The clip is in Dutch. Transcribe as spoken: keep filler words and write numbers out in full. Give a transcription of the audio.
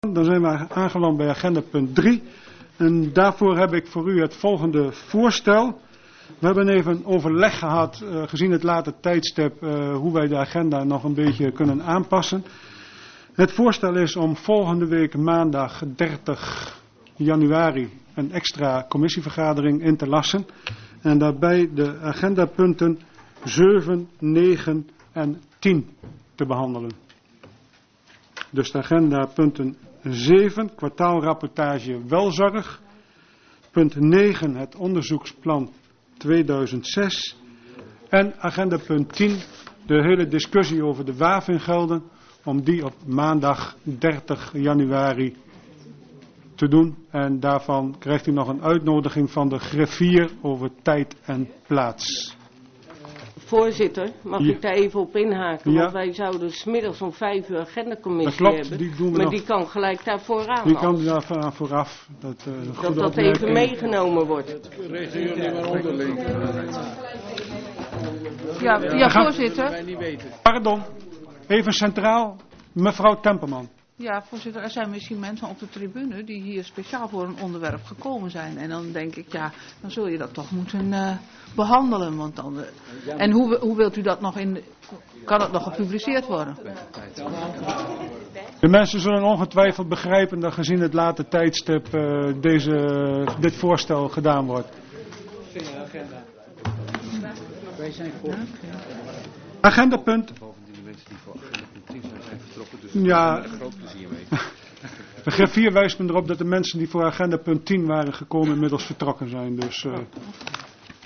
Dan zijn we aangeland bij agenda punt drie. En daarvoor heb ik voor u het volgende voorstel. We hebben even een overleg gehad, uh, gezien het late tijdstip, uh, hoe wij de agenda nog een beetje kunnen aanpassen. Het voorstel is om volgende week maandag dertig januari een extra commissievergadering in te lassen. En daarbij de agendapunten zeven, negen en tien te behandelen. Dus de agendapunten zeven, kwartaalrapportage welzorg. Punt negen, het onderzoeksplan tweeduizend zes. En agendapunt tien, de hele discussie over de wafingelden. Om die op maandag dertig januari te doen. En daarvan krijgt u nog een uitnodiging van de griffier over tijd en plaats. Voorzitter, mag ja. ik daar even op inhaken? Ja. Want wij zouden 's middags om vijf uur agendacommissie Dat klopt, hebben. die doen we maar nog. die kan gelijk daar vooraan. Die kan als- daar voor- vooraf. Dat, uh, dat goede dat even opmerking. meegenomen wordt. Regelen jullie maar onderling. Ja, ja, voorzitter. Wij niet weten. Pardon, even centraal, mevrouw Temperman. Ja, voorzitter, er zijn misschien mensen op de tribune die hier speciaal voor een onderwerp gekomen zijn. En dan denk ik, ja, dan zul je dat toch moeten uh, behandelen. Want dan, uh, en hoe, hoe wilt u dat nog in... de- Kan het nog gepubliceerd worden? De mensen zullen ongetwijfeld begrijpen dat gezien het late tijdstip uh, deze, dit voorstel gedaan wordt. Wij zijn voor. Agendapunt. Bovendien de mensen die voor agenda punt tien zijn, zijn vertrokken, dus Ja. daar hebben we groot plezier mee. De griffier wijst me erop dat de mensen die voor agenda punt tien waren gekomen inmiddels vertrokken zijn. Dus uh,